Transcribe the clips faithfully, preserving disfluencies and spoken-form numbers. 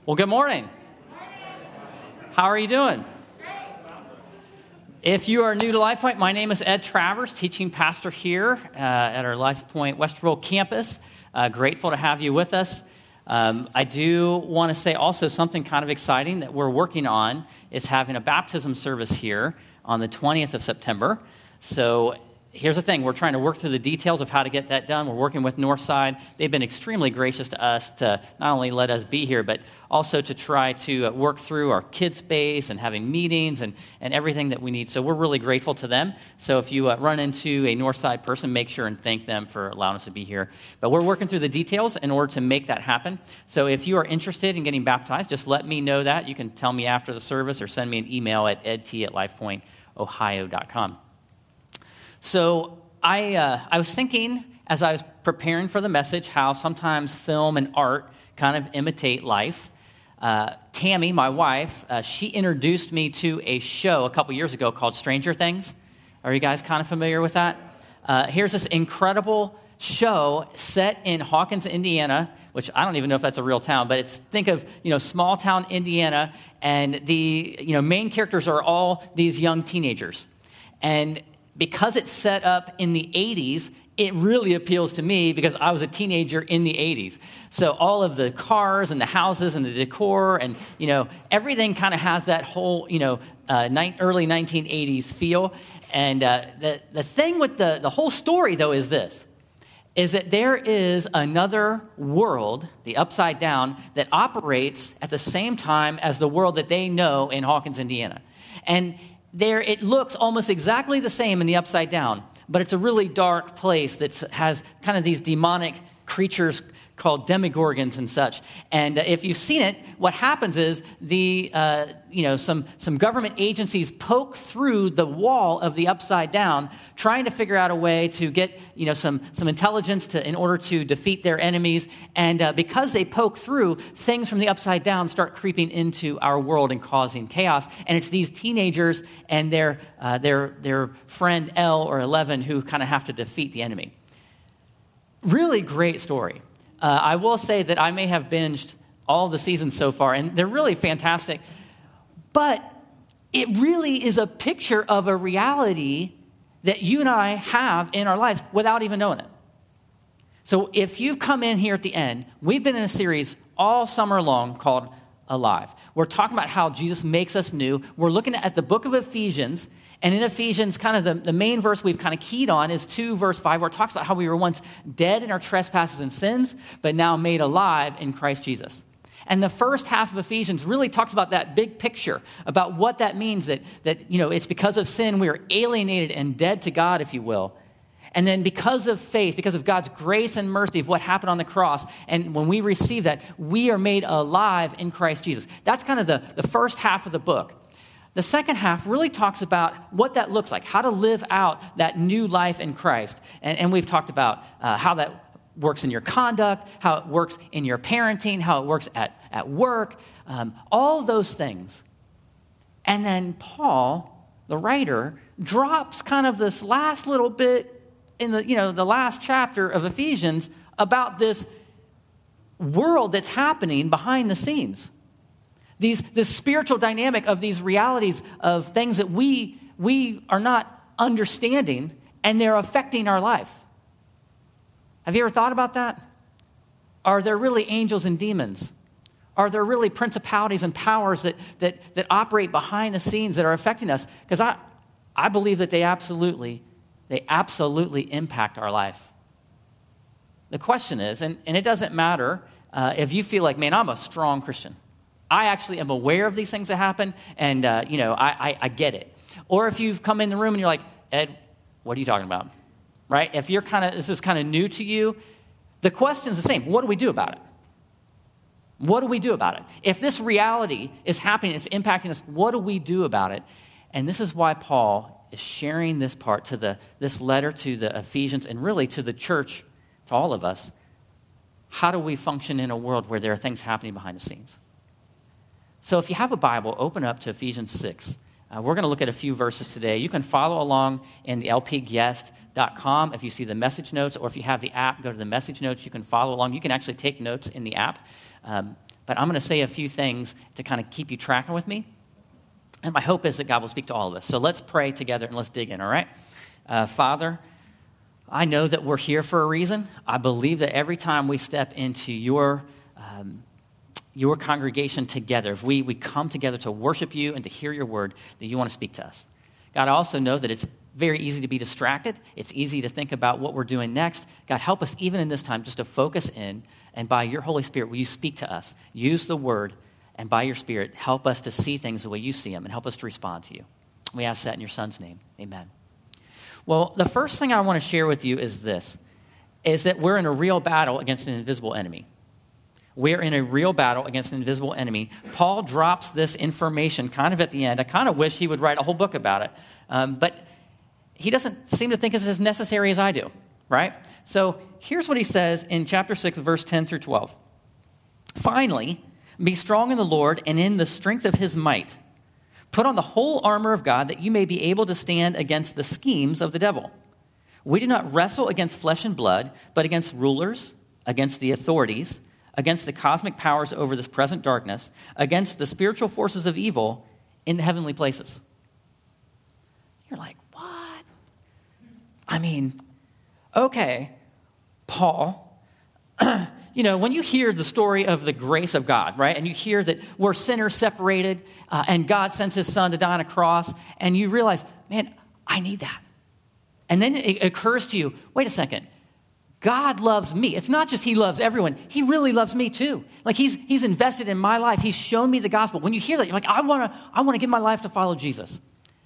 Well, good morning. How are you doing? If you are new to LifePoint, my name is Ed Travers, teaching pastor here uh, at our LifePoint Westerville campus. Uh, grateful to have you with us. Um, I do want to say also something kind of exciting that we're working on is having a baptism service here on the twentieth of September. So here's the thing. We're trying to work through the details of how to get that done. We're working with Northside. They've been extremely gracious to us to not only let us be here, but also to try to work through our kid space and having meetings and, and everything that we need. So we're really grateful to them. So if you uh, run into a Northside person, make sure and thank them for allowing us to be here. But we're working through the details in order to make that happen. So if you are interested in getting baptized, just let me know that. You can tell me after the service or send me an email at edt at lifepoint ohio dot com. So I uh, I was thinking as I was preparing for the message how sometimes film and art kind of imitate life. Uh, Tammy, my wife, uh, she introduced me to a show a couple years ago called Stranger Things. Are you guys kind of familiar with that? Uh, here's this incredible show set in Hawkins, Indiana, which I don't even know if that's a real town, but it's think of, you know, small town Indiana, and the, you know, main characters are all these young teenagers. And because it's set up in the eighties, it really appeals to me because I was a teenager in the eighties. So all of the cars and the houses and the decor and, you know, everything kind of has that whole, you know, uh, ni- early nineteen eighties feel. And uh, the, the thing with the, the whole story, though, is this, is that there is another world, the Upside Down, that operates at the same time as the world that they know in Hawkins, Indiana. And there, it looks almost exactly the same in the Upside Down, but it's a really dark place that has kind of these demonic creatures called demigorgons and such. And uh, if you've seen it, what happens is the uh, you know some some government agencies poke through the wall of the Upside Down, trying to figure out a way to get you know some some intelligence to in order to defeat their enemies. And uh, because they poke through, things from the Upside Down start creeping into our world and causing chaos. And it's these teenagers and their uh, their their friend Elle or Eleven who kind of have to defeat the enemy. Really great story. Uh, I will say that I may have binged all the seasons so far, and they're really fantastic. But it really is a picture of a reality that you and I have in our lives without even knowing it. So if you've come in here at the end, we've been in a series all summer long called Alive. We're talking about how Jesus makes us new. We're looking at the book of Ephesians. And in Ephesians, kind of the, the main verse we've kind of keyed on is two, verse five, where it talks about how we were once dead in our trespasses and sins, but now made alive in Christ Jesus. And the first half of Ephesians really talks about that big picture, about what that means, that, that you know, it's because of sin we are alienated and dead to God, if you will. And then because of faith, because of God's grace and mercy of what happened on the cross, and when we receive that, we are made alive in Christ Jesus. That's kind of the, the first half of the book. The second half really talks about what that looks like, how to live out that new life in Christ. And, and we've talked about uh, how that works in your conduct, how it works in your parenting, how it works at, at work, um, all of those things. And then Paul, the writer, drops kind of this last little bit in the, you know, the last chapter of Ephesians about this world that's happening behind the scenes. These, this spiritual dynamic of these realities of things that we, we are not understanding, and they're affecting our life. Have you ever thought about that? Are there really angels and demons? Are there really principalities and powers that, that, that operate behind the scenes that are affecting us? Because I, I believe that they absolutely, they absolutely impact our life. The question is, and, and it doesn't matter uh, if you feel like, man, I'm a strong Christian. I actually am aware of these things that happen, and, uh, you know, I, I, I get it. Or if you've come in the room and you're like, Ed, what are you talking about? Right? If you're kind of, this is kind of new to you, the question's the same. What do we do about it? What do we do about it? If this reality is happening, it's impacting us, what do we do about it? And this is why Paul is sharing this part to the, this letter to the Ephesians and really to the church, to all of us. How do we function in a world where there are things happening behind the scenes? So if you have a Bible, open up to Ephesians six. Uh, we're going to look at a few verses today. You can follow along in the l p guest dot com if you see the message notes, or if you have the app, go to the message notes. You can follow along. You can actually take notes in the app. Um, but I'm going to say a few things to kind of keep you tracking with me. And my hope is that God will speak to all of us. So let's pray together and let's dig in, all right? Uh, Father, I know that we're here for a reason. I believe that every time we step into your um, your congregation together, if we, we come together to worship you and to hear your word, that you want to speak to us. God, I also know that it's very easy to be distracted. It's easy to think about what we're doing next. God, help us even in this time just to focus in, and by your Holy Spirit, will you speak to us? Use the word, and by your Spirit, help us to see things the way you see them and help us to respond to you. We ask that in your Son's name. Amen. Well, the first thing I want to share with you is this, is that we're in a real battle against an invisible enemy. We're in a real battle against an invisible enemy. Paul drops this information kind of at the end. I kind of wish he would write a whole book about it, um, but he doesn't seem to think it's as necessary as I do, right? So here's what he says in chapter six, verse ten through twelve. Finally, be strong in the Lord and in the strength of his might. Put on the whole armor of God that you may be able to stand against the schemes of the devil. We do not wrestle against flesh and blood, but against rulers, against the authorities, against the cosmic powers over this present darkness, against the spiritual forces of evil in the heavenly places. You're like, what? I mean, okay, Paul, you know, when you hear the story of the grace of God, right, and you hear that we're sinners separated, uh, and God sends his son to die on a cross, and you realize, man, I need that. And then it occurs to you, wait a second, God loves me. It's not just he loves everyone. He really loves me too. Like he's he's invested in my life. He's shown me the gospel. When you hear that, you're like, I want to I want to give my life to follow Jesus.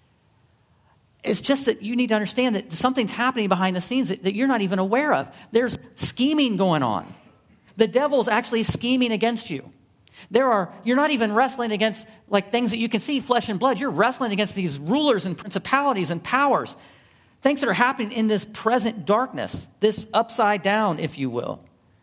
It's just that you need to understand that something's happening behind the scenes that, that you're not even aware of. There's scheming going on. The devil's actually scheming against you. There are, you're not even wrestling against like things that you can see, flesh and blood. You're wrestling against these rulers and principalities and powers. Things that are happening in this present darkness, this upside down, if you will.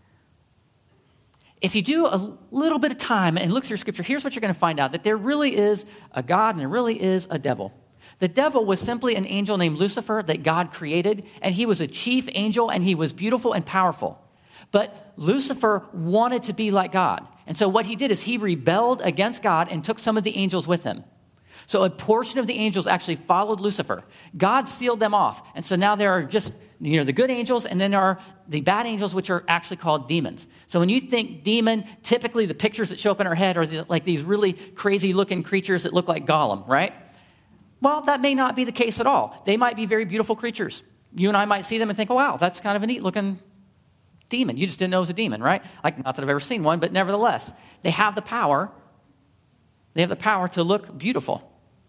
If you do a little bit of time and look through Scripture, here's what you're going to find out, that there really is a God and there really is a devil. The devil was simply an angel named Lucifer that God created, and he was a chief angel, and he was beautiful and powerful. But Lucifer wanted to be like God. And so what he did is he rebelled against God and took some of the angels with him. So a portion of the angels actually followed Lucifer. God sealed them off. And so now there are just, you know, the good angels, and then there are the bad angels, which are actually called demons. So when you think demon, typically the pictures that show up in our head are the, like these really crazy looking creatures that look like Gollum, right? Well, that may not be the case at all. They might be very beautiful creatures. You and I might see them and think, oh, wow, that's kind of a neat looking demon. You just didn't know it was a demon, right? Like, not that I've ever seen one, but nevertheless, they have the power. They have the power to look beautiful.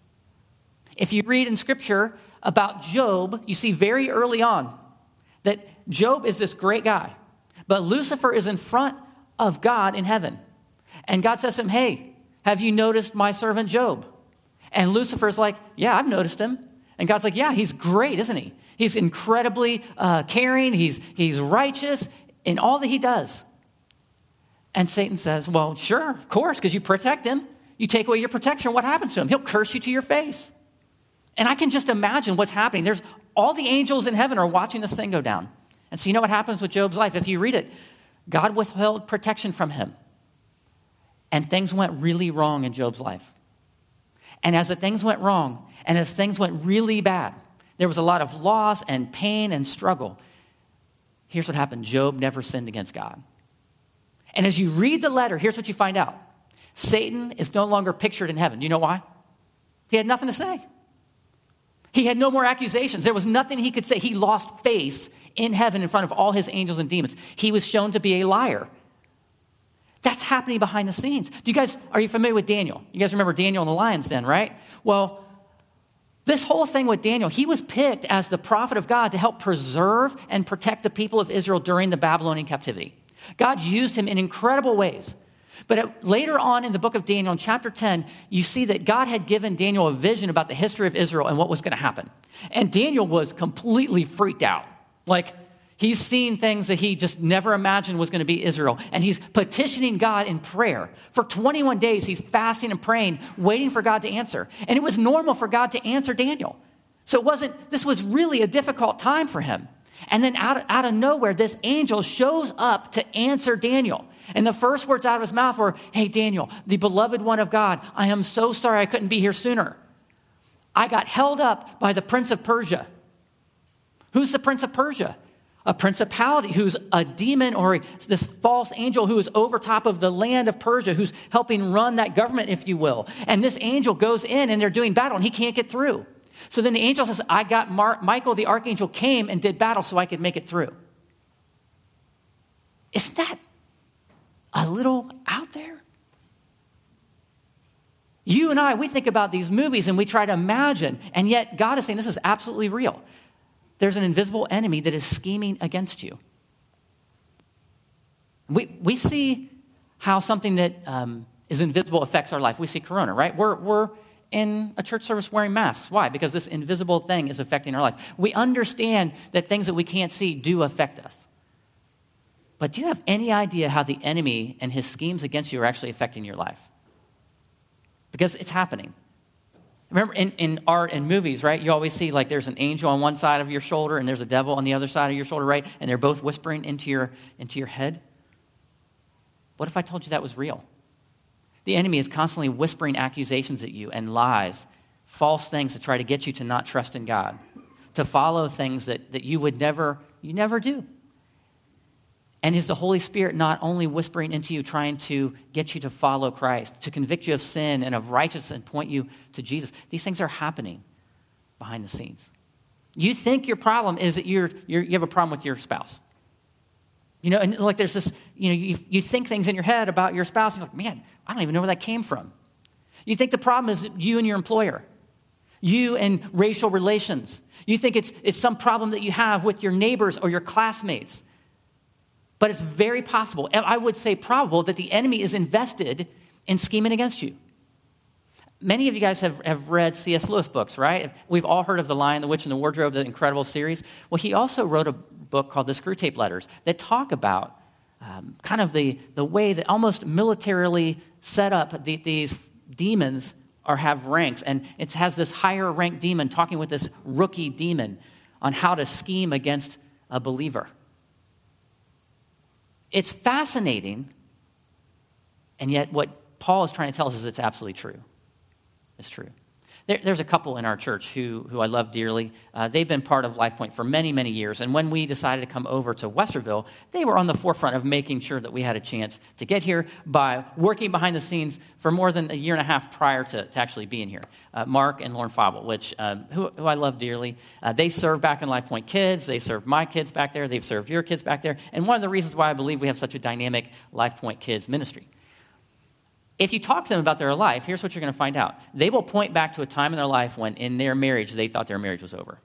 If you read in Scripture about Job, you see very early on that Job is this great guy, but Lucifer is in front of God in heaven. And God says to him, hey, have you noticed my servant Job? And Lucifer's like, yeah, I've noticed him. And God's like, yeah, he's great, isn't he? He's incredibly uh, caring. He's, he's righteous in all that he does. And Satan says, well, sure, of course, because you protect him. You take away your protection, what happens to him? He'll curse you to your face. And I can just imagine what's happening. There's all the angels in heaven are watching this thing go down. And so you know what happens with Job's life? If you read it, God withheld protection from him. And things went really wrong in Job's life. And as the things went wrong, and as things went really bad, there was a lot of loss and pain and struggle. Here's what happened. Job never sinned against God. And as you read the letter, here's what you find out. Satan is no longer pictured in heaven. Do you know why? He had nothing to say. He had no more accusations. There was nothing he could say. He lost face in heaven in front of all his angels and demons. He was shown to be a liar. That's happening behind the scenes. Do you guys, are you familiar with Daniel? You guys remember Daniel in the lion's den, right? Well, this whole thing with Daniel, he was picked as the prophet of God to help preserve and protect the people of Israel during the Babylonian captivity. God used him in incredible ways. But later on in the book of Daniel, in chapter ten, you see that God had given Daniel a vision about the history of Israel and what was going to happen. And Daniel was completely freaked out. Like, he's seen things that he just never imagined was going to be Israel. And he's petitioning God in prayer. For twenty-one days, he's fasting and praying, waiting for God to answer. And it was normal for God to answer Daniel. So it wasn't, this was really a difficult time for him. And then out of, out of nowhere, this angel shows up to answer Daniel. And the first words out of his mouth were, hey, Daniel, the beloved one of God, I am so sorry I couldn't be here sooner. I got held up by the prince of Persia. Who's the prince of Persia? A principality who's a demon or this false angel who is over top of the land of Persia, who's helping run that government, if you will. And this angel goes in and they're doing battle and he can't get through. So then the angel says, I got Mar- Michael, the archangel, came and did battle so I could make it through. Isn't that a little out there? You and I, we think about these movies and we try to imagine, and yet God is saying this is absolutely real. There's an invisible enemy that is scheming against you. We we see how something that um, is invisible affects our life. We see Corona, right? We're we're in a church service wearing masks. Why? Because this invisible thing is affecting our life. We understand that things that we can't see do affect us. But do you have any idea how the enemy and his schemes against you are actually affecting your life? Because it's happening. Remember, in, in art and movies, right, you always see like there's an angel on one side of your shoulder and there's a devil on the other side of your shoulder, right? And they're both whispering into your, into your head. What if I told you that was real? The enemy is constantly whispering accusations at you and lies, false things to try to get you to not trust in God, to follow things that, that you would never, you never do. And is the Holy Spirit not only whispering into you, trying to get you to follow Christ, to convict you of sin and of righteousness and point you to Jesus? These things are happening behind the scenes. You think your problem is that you're, you're, you have a problem with your spouse. You know, and like there's this, you know, you, you think things in your head about your spouse, and you're like, man, I don't even know where that came from. You think the problem is you and your employer, you and racial relations. You think it's it's some problem that you have with your neighbors or your classmates. But it's very possible, and I would say probable, that the enemy is invested in scheming against you. Many of you guys have, have read C S Lewis books, right? We've all heard of The Lion, the Witch, and the Wardrobe, the incredible series. Well, he also wrote a book called The Screwtape Letters that talk about um, kind of the, the way that almost militarily set up the, these demons are have ranks. And it has this higher ranked demon talking with this rookie demon on how to scheme against a believer. It's fascinating, and yet what Paul is trying to tell us is it's absolutely true. It's true. There, there's a couple in our church who, who I love dearly. Uh, they've been part of LifePoint for many, many years, and when we decided to come over to Westerville, they were on the forefront of making sure that we had a chance to get here by working behind the scenes for more than a year and a half prior to, to actually being here. Uh, Mark and Lauren Fabel, which um, who, who I love dearly, uh, they serve back in LifePoint Kids. They served my kids back there. They've served your kids back there. And one of the reasons why I believe we have such a dynamic LifePoint Kids ministry. If you talk to them about their life, here's what you're going to find out. They will point back to a time in their life when in their marriage, they thought their marriage was over.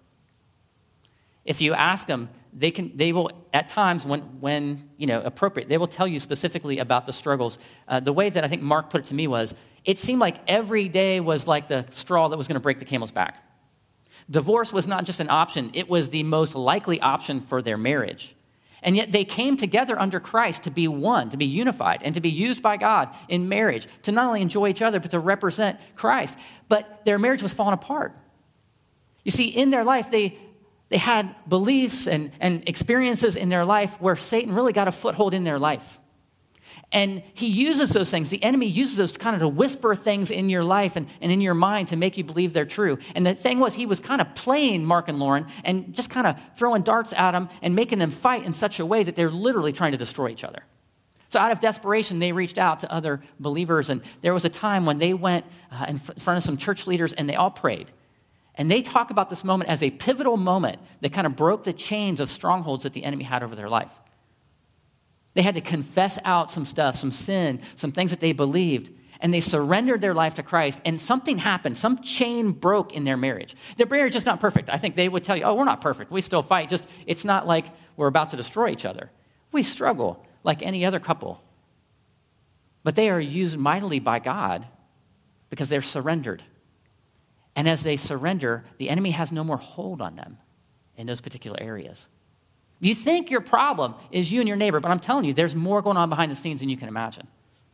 If you ask them, they can. They will, at times when, when you know, appropriate, they will tell you specifically about the struggles. Uh, the way that I think Mark put it to me was, it seemed like every day was like the straw that was going to break the camel's back. Divorce was not just an option. It was the most likely option for their marriage. And yet they came together under Christ to be one, to be unified, and to be used by God in marriage, to not only enjoy each other, but to represent Christ. But their marriage was falling apart. You see, in their life, they, they had beliefs and, and experiences in their life where Satan really got a foothold in their life. And he uses those things. The enemy uses those to kind of to whisper things in your life and, and in your mind to make you believe they're true. And the thing was, he was kind of playing Mark and Lauren and just kind of throwing darts at them and making them fight in such a way that they're literally trying to destroy each other. So out of desperation, they reached out to other believers. And there was a time when they went uh, in front of some church leaders and they all prayed. And they talk about this moment as a pivotal moment that kind of broke the chains of strongholds that the enemy had over their life. They had to confess out some stuff, some sin, some things that they believed, and they surrendered their life to Christ, and something happened. Some chain broke in their marriage. Their marriage is not perfect. I think they would tell you, oh, we're not perfect. We still fight. Just it's not like we're about to destroy each other. We struggle like any other couple. But they are used mightily by God because they're surrendered. And as they surrender, the enemy has no more hold on them in those particular areas. You think your problem is you and your neighbor, but I'm telling you, there's more going on behind the scenes than you can imagine.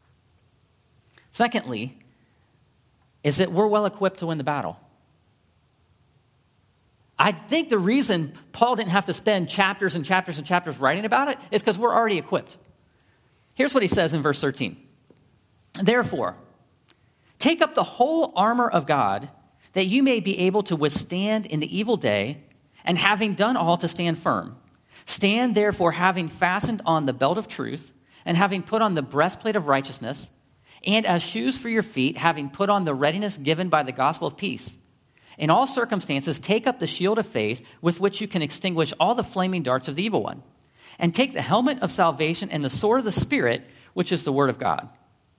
Secondly, is that we're well equipped to win the battle. I think the reason Paul didn't have to spend chapters and chapters and chapters writing about it is because we're already equipped. Here's what he says in verse thirteen. Therefore, take up the whole armor of God, that you may be able to withstand in the evil day, and having done all, to stand firm. Stand therefore, having fastened on the belt of truth, and having put on the breastplate of righteousness, and as shoes for your feet, having put on the readiness given by the gospel of peace. In all circumstances, take up the shield of faith, with which you can extinguish all the flaming darts of the evil one. And take the helmet of salvation and the sword of the Spirit, which is the word of God.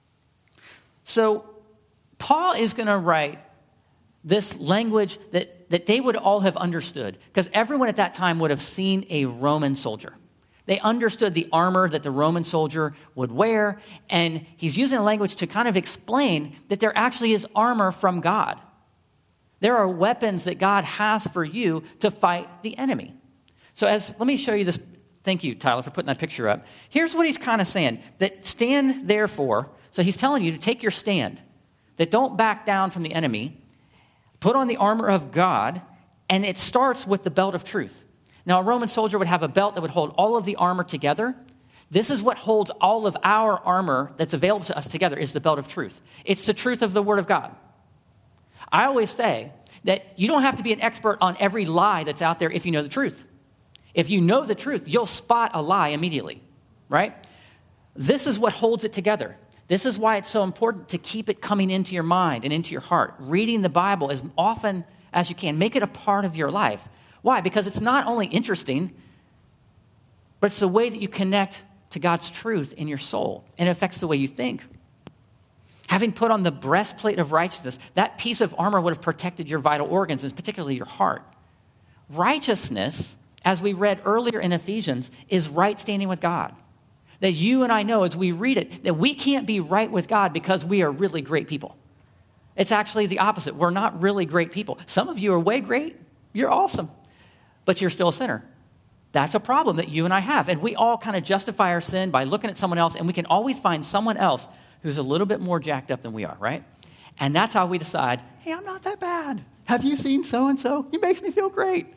So Paul is going to write this language that, that they would all have understood, because everyone at that time would have seen a Roman soldier. They understood the armor that the Roman soldier would wear, and he's using a language to kind of explain that there actually is armor from God. There are weapons that God has for you to fight the enemy. So as let me show you this. Thank you, Tyler, for putting that picture up. Here's what he's kind of saying, that stand therefore. So he's telling you to take your stand, that don't back down from the enemy. Put on the armor of God, and it starts with the belt of truth. Now, a Roman soldier would have a belt that would hold all of the armor together. This is what holds all of our armor that's available to us together, is the belt of truth. It's the truth of the word of God. I always say that you don't have to be an expert on every lie that's out there if you know the truth. If you know the truth, you'll spot a lie immediately, right? This is what holds it together. This is why it's so important to keep it coming into your mind and into your heart. Reading the Bible as often as you can. Make it a part of your life. Why? Because it's not only interesting, but it's the way that you connect to God's truth in your soul, and it affects the way you think. Having put on the breastplate of righteousness, that piece of armor would have protected your vital organs, and particularly your heart. Righteousness, as we read earlier in Ephesians, is right standing with God. That you and I know as we read it, that we can't be right with God because we are really great people. It's actually the opposite. We're not really great people. Some of you are way great. You're awesome. But you're still a sinner. That's a problem that you and I have. And we all kind of justify our sin by looking at someone else, and we can always find someone else who's a little bit more jacked up than we are, right? And that's how we decide, hey, I'm not that bad. Have you seen so-and-so? He makes me feel great.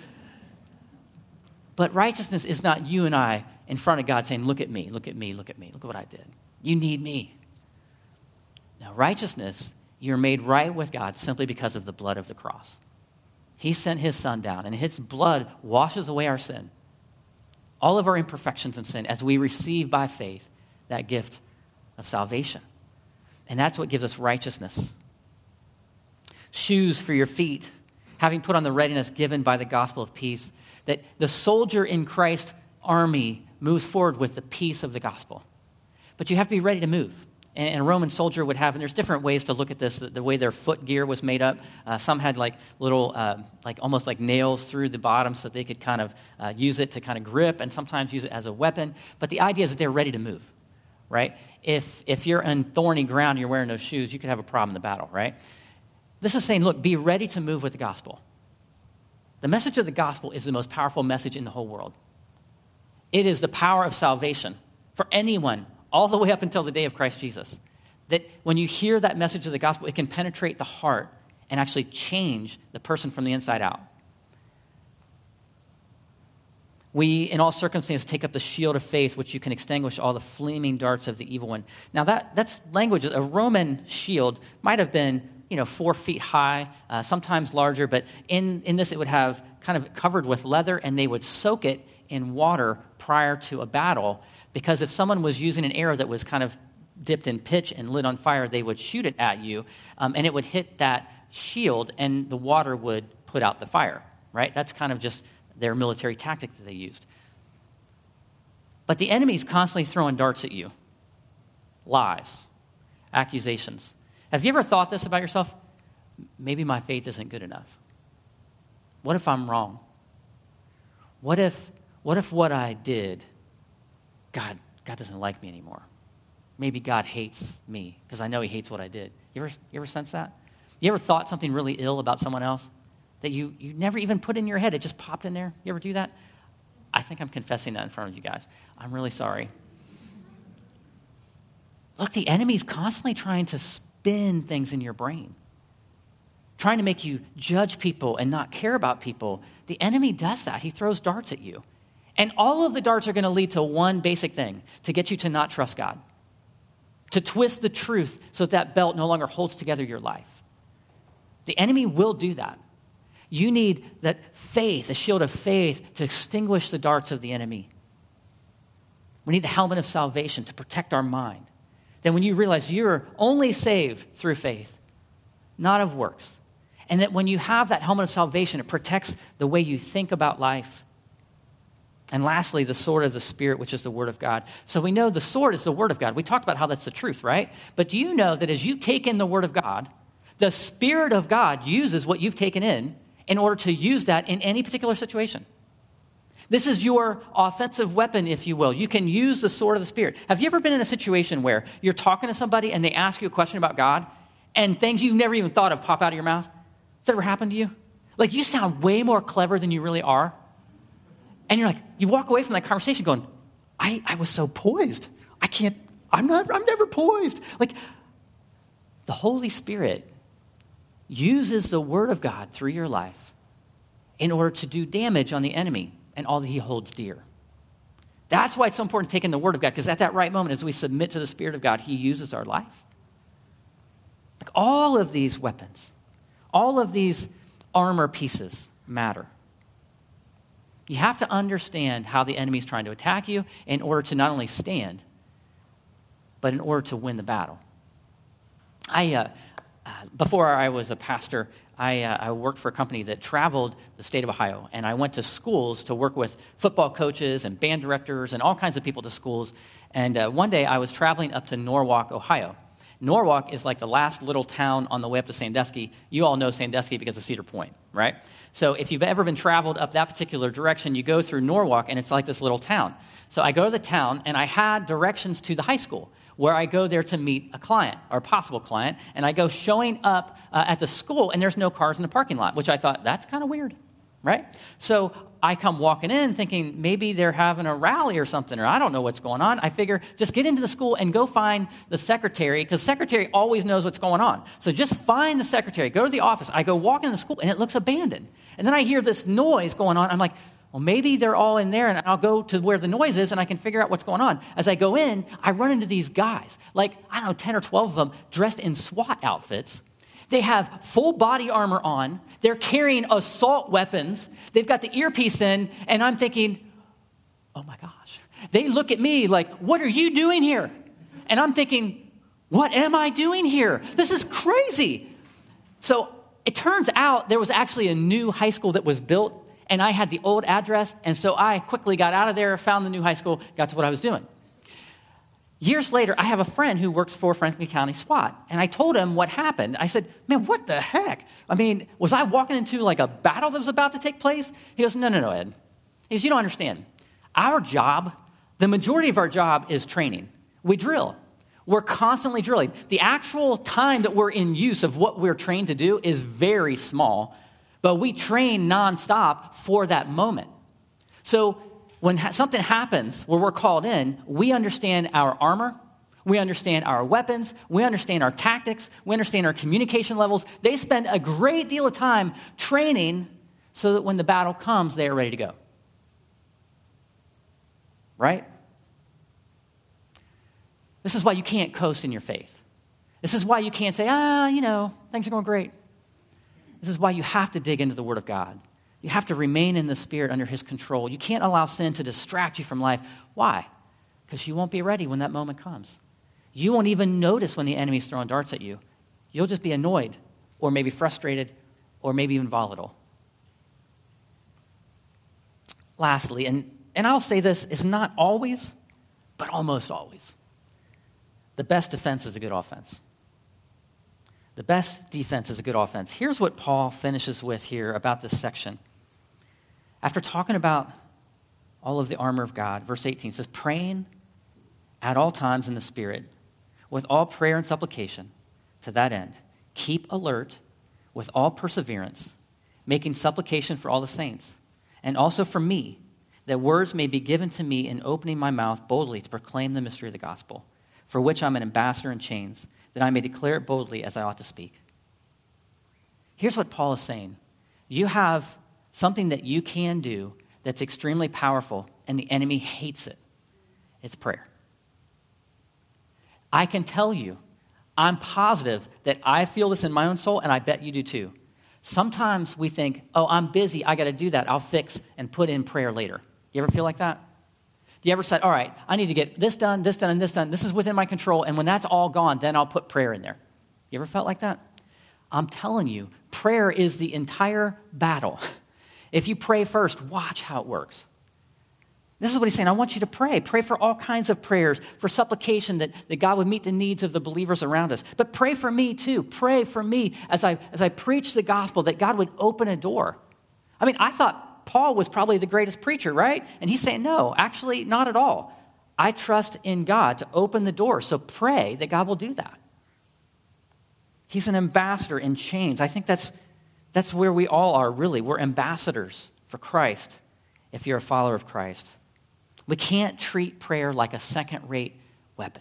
But righteousness is not you and I in front of God saying, look at me, look at me, look at me, look at what I did. You need me. Now, righteousness, you're made right with God simply because of the blood of the cross. He sent his son down, and his blood washes away our sin, all of our imperfections and sin, as we receive by faith that gift of salvation. And that's what gives us righteousness. Shoes for your feet, having put on the readiness given by the gospel of peace, that the soldier in Christ's army moves forward with the peace of the gospel. But you have to be ready to move. And a Roman soldier would have, and there's different ways to look at this, the way their foot gear was made up. Uh, some had like little, uh, like almost like nails through the bottom so they could kind of uh, use it to kind of grip, and sometimes use it as a weapon. But the idea is that they're ready to move, right? If if you're on thorny ground and you're wearing those shoes, you could have a problem in the battle, right? This is saying, look, be ready to move with the gospel. The message of the gospel is the most powerful message in the whole world. It is the power of salvation for anyone, all the way up until the day of Christ Jesus. That when you hear that message of the gospel, it can penetrate the heart and actually change the person from the inside out. We, in all circumstances, take up the shield of faith, which you can extinguish all the flaming darts of the evil one. Now, that that's language. A Roman shield might have been, you know, four feet high, uh, sometimes larger, but in, in this it would have kind of covered with leather, and they would soak it in water prior to a battle, because if someone was using an arrow that was kind of dipped in pitch and lit on fire, they would shoot it at you, um, and it would hit that shield, and the water would put out the fire, right? That's kind of just their military tactic that they used. But the enemy's constantly throwing darts at you. Lies, accusations. Have you ever thought this about yourself? Maybe my faith isn't good enough. What if I'm wrong? What if what if what I did, God, God doesn't like me anymore? Maybe God hates me because I know he hates what I did. You ever, you ever sense that? You ever thought something really ill about someone else that you, you never even put in your head? It just popped in there. You ever do that? I think I'm confessing that in front of you guys. I'm really sorry. Look, the enemy's constantly trying to spin things in your brain, trying to make you judge people and not care about people. The enemy does that. He throws darts at you. And all of the darts are going to lead to one basic thing, to get you to not trust God, to twist the truth so that that belt no longer holds together your life. The enemy will do that. You need that faith, a shield of faith, to extinguish the darts of the enemy. We need the helmet of salvation to protect our mind. Then when you realize you're only saved through faith, not of works, and that when you have that helmet of salvation, it protects the way you think about life. And lastly, the sword of the Spirit, which is the Word of God. So we know the sword is the Word of God. We talked about how that's the truth, right? But do you know that as you take in the Word of God, the Spirit of God uses what you've taken in in order to use that in any particular situation? This is your offensive weapon, if you will. You can use the sword of the Spirit. Have you ever been in a situation where you're talking to somebody and they ask you a question about God and things you've never even thought of pop out of your mouth? Has that ever happened to you? Like you sound way more clever than you really are. And you're like, you walk away from that conversation going, I, I was so poised. I can't, I'm not, I'm never poised. Like the Holy Spirit uses the Word of God through your life in order to do damage on the enemy and all that he holds dear. That's why it's so important to take in the Word of God, because at that right moment, as we submit to the Spirit of God, he uses our life. Like all of these weapons, all of these armor pieces matter. You have to understand how the enemy is trying to attack you in order to not only stand, but in order to win the battle. I, uh, uh, before I was a pastor, I, uh, I worked for a company that traveled the state of Ohio, and I went to schools to work with football coaches and band directors and all kinds of people to schools. And uh, one day I was traveling up to Norwalk, Ohio. Norwalk is like the last little town on the way up to Sandusky. You all know Sandusky because of Cedar Point, right? So if you've ever been traveled up that particular direction, you go through Norwalk, and it's like this little town. So I go to the town, and I had directions to the high school, where I go there to meet a client or a possible client, and I go showing up uh, at the school, and there's no cars in the parking lot, which I thought, that's kind of weird, right? So I come walking in thinking maybe they're having a rally or something, or I don't know what's going on. I figure just get into the school and go find the secretary, because secretary always knows what's going on. So just find the secretary, go to the office. I go walk into the school, and it looks abandoned. And then I hear this noise going on. I'm like, well, maybe they're all in there, and I'll go to where the noise is, and I can figure out what's going on. As I go in, I run into these guys, like, I don't know, ten or twelve of them, dressed in SWAT outfits. They have full body armor on. They're carrying assault weapons. They've got the earpiece in, and I'm thinking, oh my gosh. They look at me like, what are you doing here? And I'm thinking, what am I doing here? This is crazy. So it turns out there was actually a new high school that was built, and I had the old address, and so I quickly got out of there, found the new high school, got to what I was doing. Years later, I have a friend who works for Franklin County SWAT, and I told him what happened. I said, man, what the heck? I mean, was I walking into like a battle that was about to take place? He goes, no, no, no, Ed. He goes, you don't understand. Our job, the majority of our job is training. We drill. We're constantly drilling. The actual time that we're in use of what we're trained to do is very small, but we train nonstop for that moment. So when ha- something happens where we're called in, we understand our armor, we understand our weapons, we understand our tactics, we understand our communication levels. They spend a great deal of time training so that when the battle comes, they are ready to go. Right? This is why you can't coast in your faith. This is why you can't say, ah, you know, things are going great. This is why you have to dig into the Word of God. You have to remain in the Spirit under His control. You can't allow sin to distract you from life. Why? Because you won't be ready when that moment comes. You won't even notice when the enemy's throwing darts at you. You'll just be annoyed, or maybe frustrated, or maybe even volatile. Lastly, and, and I'll say this, is not always, but almost always. The best defense is a good offense. The best defense is a good offense. Here's what Paul finishes with here about this section. After talking about all of the armor of God, verse eighteen says, praying at all times in the Spirit, with all prayer and supplication, to that end, keep alert with all perseverance, making supplication for all the saints, and also for me, that words may be given to me in opening my mouth boldly to proclaim the mystery of the gospel, for which I'm an ambassador in chains, that I may declare it boldly as I ought to speak. Here's what Paul is saying. You have something that you can do that's extremely powerful and the enemy hates it. It's prayer. I can tell you, I'm positive that I feel this in my own soul, and I bet you do too. Sometimes we think, oh, I'm busy, I got to do that. I'll fix and put in prayer later. You ever feel like that? Do you ever say, all right, I need to get this done, this done, and this done. This is within my control, and when that's all gone, then I'll put prayer in there. You ever felt like that? I'm telling you, prayer is the entire battle. If you pray first, watch how it works. This is what he's saying. I want you to pray. Pray for all kinds of prayers, for supplication that, that God would meet the needs of the believers around us. But pray for me too. Pray for me as I, as I preach the gospel, that God would open a door. I mean, I thought Paul was probably the greatest preacher, right? And he's saying, no, actually not at all. I trust in God to open the door. So pray that God will do that. He's an ambassador in chains. I think that's, that's where we all are, really. We're ambassadors for Christ if you're a follower of Christ. We can't treat prayer like a second-rate weapon.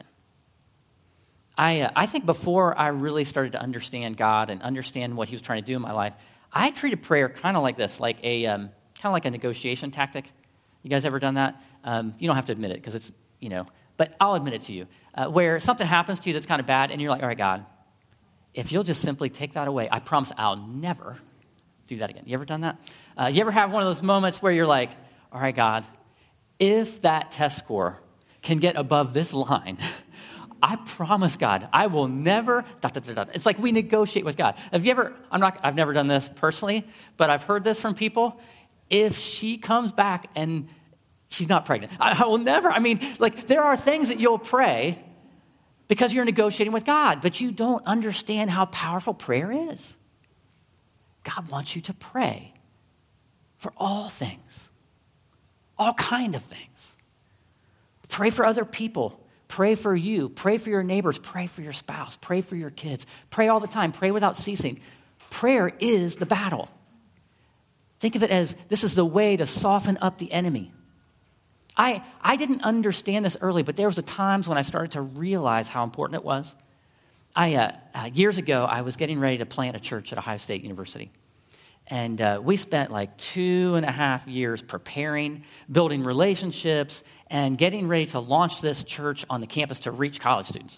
I, uh, I think before I really started to understand God and understand what he was trying to do in my life, I treated prayer kind of like this, like a um, kind of like a negotiation tactic. You guys ever done that? Um, you don't have to admit it because it's, you know, but I'll admit it to you. Uh, where something happens to you that's kind of bad and you're like, all right, God, if you'll just simply take that away, I promise I'll never do that again. You ever done that? Uh, you ever have one of those moments where you're like, all right, God, if that test score can get above this line, I promise God, I will never, da, da, da, da. It's like we negotiate with God. Have you ever, I'm not, I've never done this personally, but I've heard this from people. If she comes back and she's not pregnant, I, I will never, I mean, like there are things that you'll pray because you're negotiating with God, but you don't understand how powerful prayer is. God wants you to pray for all things. All kind of things. Pray for other people. Pray for you. Pray for your neighbors. Pray for your spouse. Pray for your kids. Pray all the time. Pray without ceasing. Prayer is the battle. Think of it as this is the way to soften up the enemy. I, I didn't understand this early, but there was a times when I started to realize how important it was. I uh, uh, years ago, I was getting ready to plant a church at Ohio State University. And uh, we spent like two and a half years preparing, building relationships, and getting ready to launch this church on the campus to reach college students.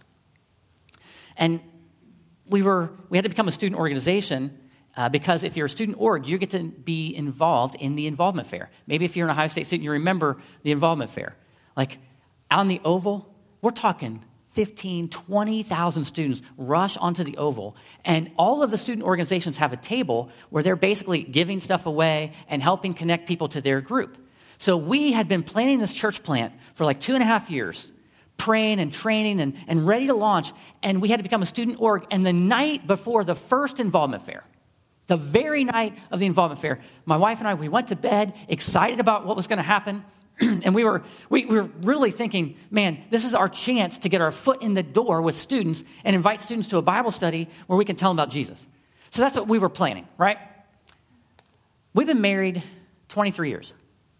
And we were we had to become a student organization uh, because if you're a student org, you get to be involved in the involvement fair. Maybe if you're an Ohio State student, you remember the involvement fair. Like on the Oval, we're talking fifteen, twenty thousand students rush onto the Oval, and all of the student organizations have a table where they're basically giving stuff away and helping connect people to their group. So we had been planning this church plant for like two and a half years, praying and training and, and ready to launch, and we had to become a student org. And the night before the first involvement fair, the very night of the involvement fair, my wife and I, we went to bed excited about what was going to happen. And we were we, we were really thinking, man, this is our chance to get our foot in the door with students and invite students to a Bible study where we can tell them about Jesus. So that's what we were planning, right? We've been married twenty-three years.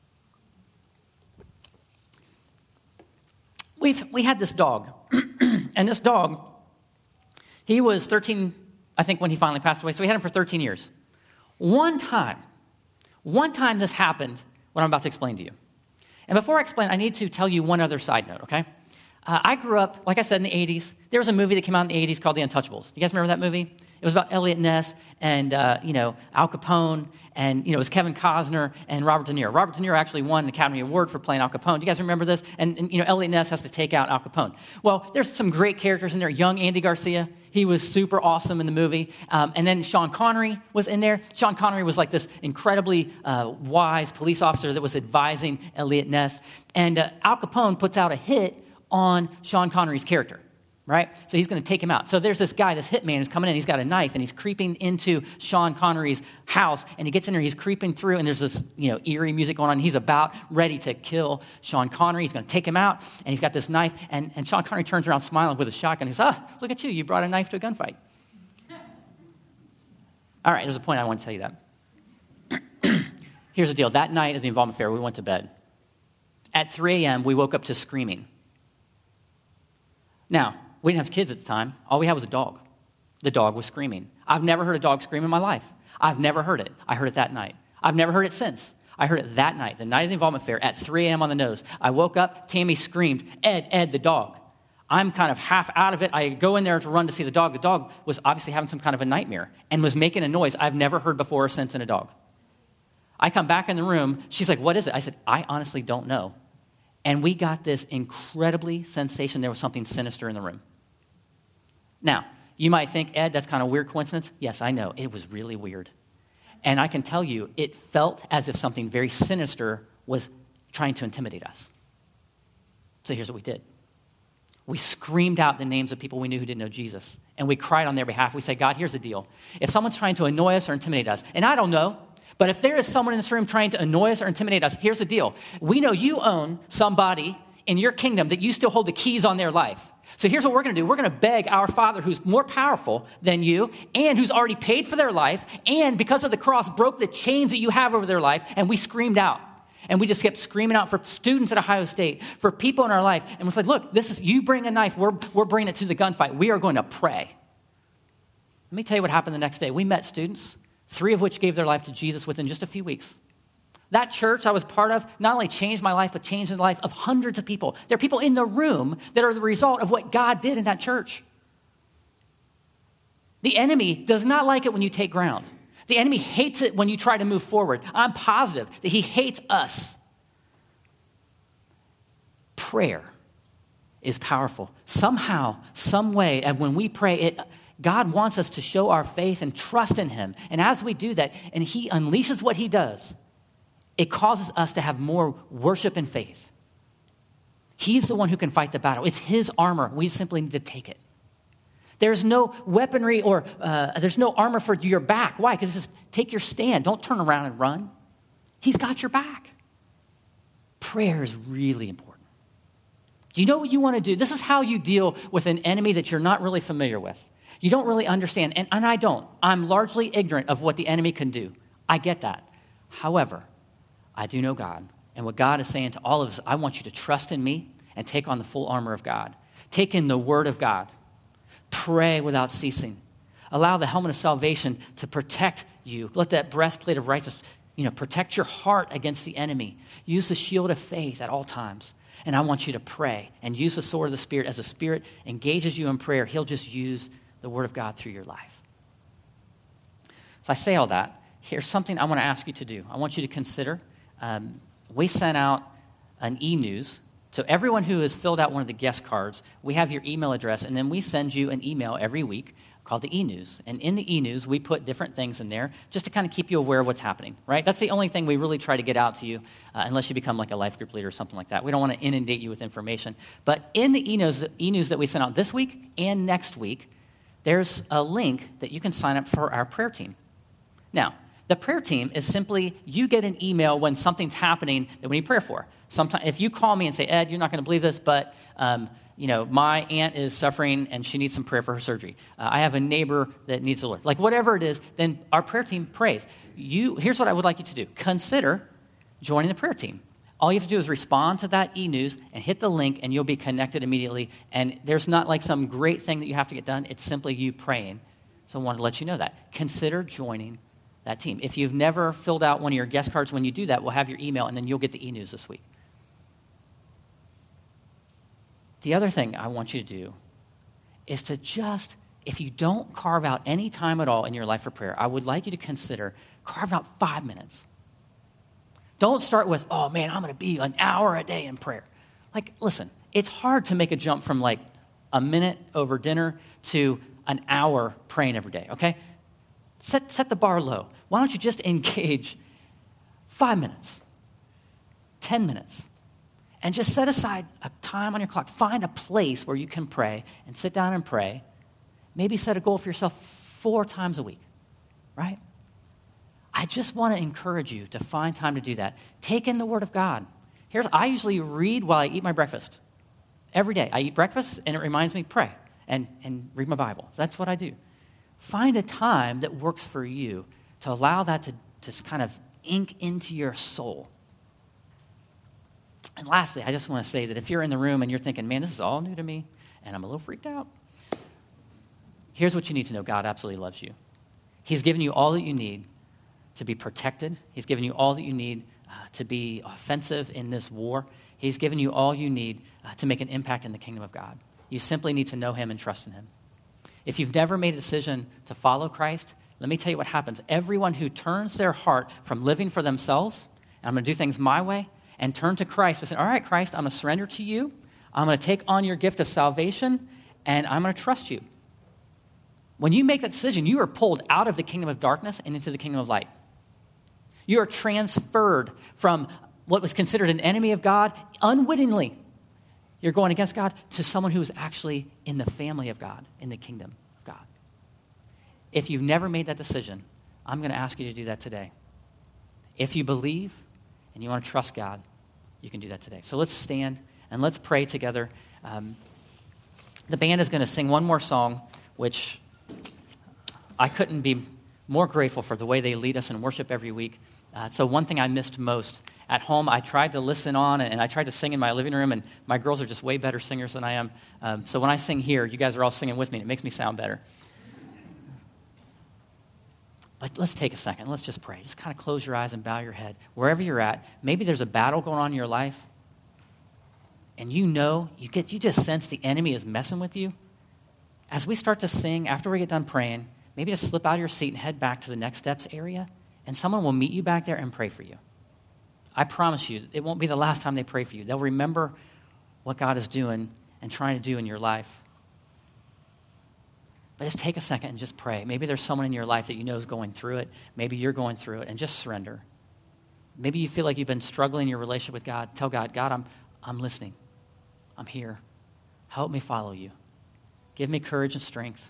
We've we had this dog, and this dog, he was thirteen, I think, when he finally passed away. So we had him for thirteen years. One time, one time this happened, what I'm about to explain to you. And before I explain, I need to tell you one other side note, okay? Uh, I grew up, like I said, in the eighties. There was a movie that came out in the eighties called The Untouchables. You guys remember that movie? It was about Elliot Ness and, uh, you know, Al Capone, and, you know, it was Kevin Costner and Robert De Niro. Robert De Niro actually won an Academy Award for playing Al Capone. Do you guys remember this? And, and, you know, Elliot Ness has to take out Al Capone. Well, there's some great characters in there. Young Andy Garcia, he was super awesome in the movie. Um, and then Sean Connery was in there. Sean Connery was like this incredibly uh, wise police officer that was advising Elliot Ness. And uh, Al Capone puts out a hit on Sean Connery's character. Right? So he's going to take him out. So there's this guy, this hitman who's coming in. He's got a knife, and he's creeping into Sean Connery's house. And he gets in there. He's creeping through, and there's this, you know, eerie music going on. He's about ready to kill Sean Connery. He's going to take him out, and he's got this knife. And, and Sean Connery turns around smiling with a shotgun. He says, ah, look at you. You brought a knife to a gunfight. All right, there's a point I want to tell you that. Here's the deal. That night of the involvement fair, we went to bed. At three a.m., we woke up to screaming. Now, we didn't have kids at the time. All we had was a dog. The dog was screaming. I've never heard a dog scream in my life. I've never heard it. I heard it that night. I've never heard it since. I heard it that night, the night of the involvement fair, at three a.m. on the nose. I woke up, Tammy screamed, Ed, Ed, the dog. I'm kind of half out of it. I go in there to run to see the dog. The dog was obviously having some kind of a nightmare and was making a noise I've never heard before or since in a dog. I come back in the room. She's like, what is it? I said, I honestly don't know. And we got this incredibly sensation. There was something sinister in the room. Now, you might think, Ed, that's kind of a weird coincidence. Yes, I know. It was really weird. And I can tell you, it felt as if something very sinister was trying to intimidate us. So here's what we did. We screamed out the names of people we knew who didn't know Jesus. And we cried on their behalf. We said, God, here's the deal. If someone's trying to annoy us or intimidate us, and I don't know, but if there is someone in this room trying to annoy us or intimidate us, here's the deal. We know you own somebody in your kingdom that you still hold the keys on their life. So here's what we're going to do. We're going to beg our Father who's more powerful than you and who's already paid for their life and because of the cross broke the chains that you have over their life, and we screamed out. And we just kept screaming out for students at Ohio State, for people in our life. And we said, look, this is you bring a knife. We're, we're bringing it to the gunfight. We are going to pray. Let me tell you what happened the next day. We met students, three of which gave their life to Jesus within just a few weeks. That church I was part of not only changed my life, but changed the life of hundreds of people. There are people in the room that are the result of what God did in that church. The enemy does not like it when you take ground. The enemy hates it when you try to move forward. I'm positive that he hates us. Prayer is powerful. Somehow, some way, and when we pray, it, God wants us to show our faith and trust in him. And as we do that, and he unleashes what he does, it causes us to have more worship and faith. He's the one who can fight the battle. It's his armor. We simply need to take it. There's no weaponry or uh, there's no armor for your back. Why? Because it says, take your stand. Don't turn around and run. He's got your back. Prayer is really important. Do you know what you want to do? This is how you deal with an enemy that you're not really familiar with. You don't really understand, and, and I don't. I'm largely ignorant of what the enemy can do. I get that. However, I do know God, and what God is saying to all of us, I want you to trust in me and take on the full armor of God. Take in the word of God. Pray without ceasing. Allow the helmet of salvation to protect you. Let that breastplate of righteousness, you know, protect your heart against the enemy. Use the shield of faith at all times. And I want you to pray and use the sword of the Spirit. As the Spirit engages you in prayer, he'll just use the word of God through your life. So I say all that. Here's something I want to ask you to do. I want you to consider. Um, we sent out an e-news. So everyone who has filled out one of the guest cards, we have your email address, and then we send you an email every week called the e-news. And in the e-news, we put different things in there just to kind of keep you aware of what's happening, right? That's the only thing we really try to get out to you, uh, unless you become like a life group leader or something like that. We don't want to inundate you with information. But in the e-news, e-news that we sent out this week and next week, there's a link that you can sign up for our prayer team. Now, the prayer team is simply you get an email when something's happening that we need prayer for. Sometimes, if you call me and say, Ed, you're not going to believe this, but um, you know, my aunt is suffering and she needs some prayer for her surgery. Uh, I have a neighbor that needs the Lord. Like whatever it is, then our prayer team prays. You, here's what I would like you to do. Consider joining the prayer team. All you have to do is respond to that e-news and hit the link, and you'll be connected immediately. And there's not like some great thing that you have to get done. It's simply you praying. So I wanted to let you know that. Consider joining that team. If you've never filled out one of your guest cards, when you do that, we'll have your email, and then you'll get the e-news this week. The other thing I want you to do is to just, if you don't carve out any time at all in your life for prayer, I would like you to consider carve out five minutes. Don't start with, oh man, I'm going to be an hour a day in prayer. Like, listen, it's hard to make a jump from like a minute over dinner to an hour praying every day, okay? Set, set the bar low. Why don't you just engage five minutes, ten minutes, and just set aside a time on your clock. Find a place where you can pray and sit down and pray. Maybe set a goal for yourself four times a week, right? I just want to encourage you to find time to do that. Take in the Word of God. Here's, I usually read while I eat my breakfast. Every day. I eat breakfast, and it reminds me, pray and, and read my Bible. That's what I do. Find a time that works for you to allow that to just kind of ink into your soul. And lastly, I just want to say that if you're in the room and you're thinking, man, this is all new to me, and I'm a little freaked out, here's what you need to know. God absolutely loves you. He's given you all that you need to be protected. He's given you all that you need uh, to be offensive in this war. He's given you all you need uh, to make an impact in the kingdom of God. You simply need to know him and trust in him. If you've never made a decision to follow Christ, let me tell you what happens. Everyone who turns their heart from living for themselves, and I'm going to do things my way, and turn to Christ and say, all right, Christ, I'm going to surrender to you. I'm going to take on your gift of salvation, and I'm going to trust you. When you make that decision, you are pulled out of the kingdom of darkness and into the kingdom of light. You are transferred from what was considered an enemy of God unwittingly. You're going against God to someone who is actually in the family of God, in the kingdom of God. If you've never made that decision, I'm going to ask you to do that today. If you believe and you want to trust God, you can do that today. So let's stand and let's pray together. Um, the band is going to sing one more song, which I couldn't be more grateful for the way they lead us in worship every week. Uh, so one thing I missed most at home, I tried to listen on and I tried to sing in my living room, and my girls are just way better singers than I am. Um, so when I sing here, you guys are all singing with me, and it makes me sound better. But let's take a second. Let's just pray. Just kind of close your eyes and bow your head. Wherever you're at, maybe there's a battle going on in your life, and you know, you get, you just sense the enemy is messing with you. As we start to sing, after we get done praying, maybe just slip out of your seat and head back to the next steps area, and someone will meet you back there and pray for you. I promise you, it won't be the last time they pray for you. They'll remember what God is doing and trying to do in your life. But just take a second and just pray. Maybe there's someone in your life that you know is going through it. Maybe you're going through it, and just surrender. Maybe you feel like you've been struggling in your relationship with God. Tell God, God, I'm, I'm listening. I'm here. Help me follow you. Give me courage and strength.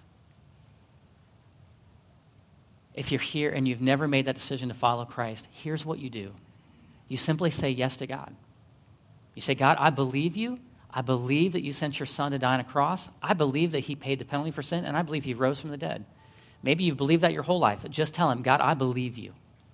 If you're here and you've never made that decision to follow Christ, here's what you do. You simply say yes to God. You say, God, I believe you. I believe that you sent your son to die on a cross. I believe that he paid the penalty for sin, and I believe he rose from the dead. Maybe you've believed that your whole life. Just tell him, God, I believe you.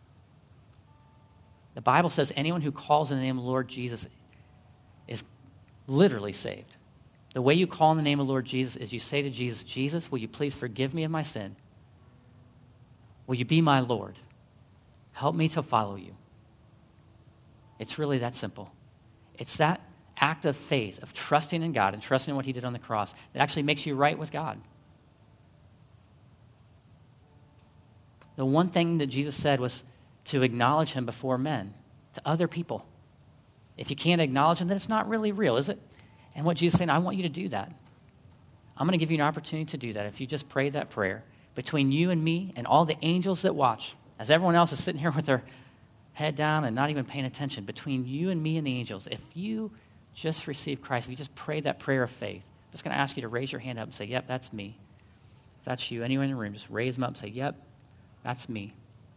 The Bible says anyone who calls in the name of the Lord Jesus is literally saved. The way you call in the name of the Lord Jesus is you say to Jesus, Jesus, will you please forgive me of my sin? Will you be my Lord? Help me to follow you. It's really that simple. It's that act of faith, of trusting in God and trusting in what he did on the cross, that actually makes you right with God. The one thing that Jesus said was to acknowledge him before men, to other people. If you can't acknowledge him, then it's not really real, is it? And what Jesus is saying, I want you to do that. I'm going to give you an opportunity to do that if you just pray that prayer between you and me and all the angels that watch, as everyone else is sitting here with their head down and not even paying attention, between you and me and the angels, if you just receive Christ, if you just pray that prayer of faith, I'm just going to ask you to raise your hand up and say, yep, that's me. If that's you, anyone in the room, just raise them up and say, yep, that's me.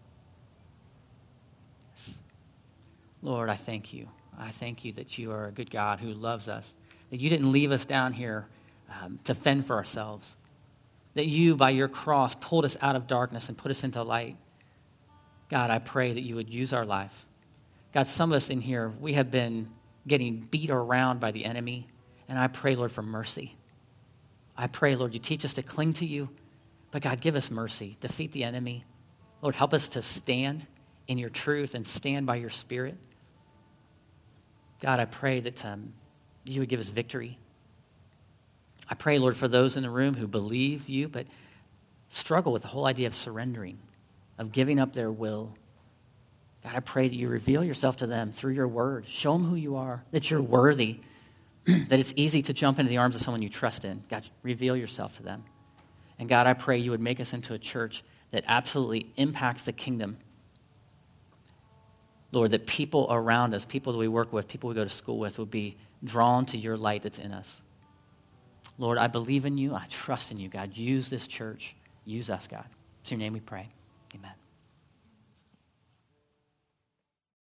Yes. Lord, I thank you. I thank you that you are a good God who loves us, that you didn't leave us down here um, to fend for ourselves, that you, by your cross, pulled us out of darkness and put us into light. God, I pray that you would use our life. God, some of us in here, we have been getting beat around by the enemy, and I pray, Lord, for mercy. I pray, Lord, you teach us to cling to you, but God, give us mercy. Defeat the enemy. Lord, help us to stand in your truth and stand by your Spirit. God, I pray that um, you would give us victory. I pray, Lord, for those in the room who believe you, but struggle with the whole idea of surrendering, of giving up their will. God, I pray that you reveal yourself to them through your word. Show them who you are, that you're worthy, that it's easy to jump into the arms of someone you trust in. God, reveal yourself to them. And God, I pray you would make us into a church that absolutely impacts the kingdom. Lord, that people around us, people that we work with, people we go to school with, will be drawn to your light that's in us. Lord, I believe in you. I trust in you, God. Use this church. Use us, God. It's in your name we pray. Amen.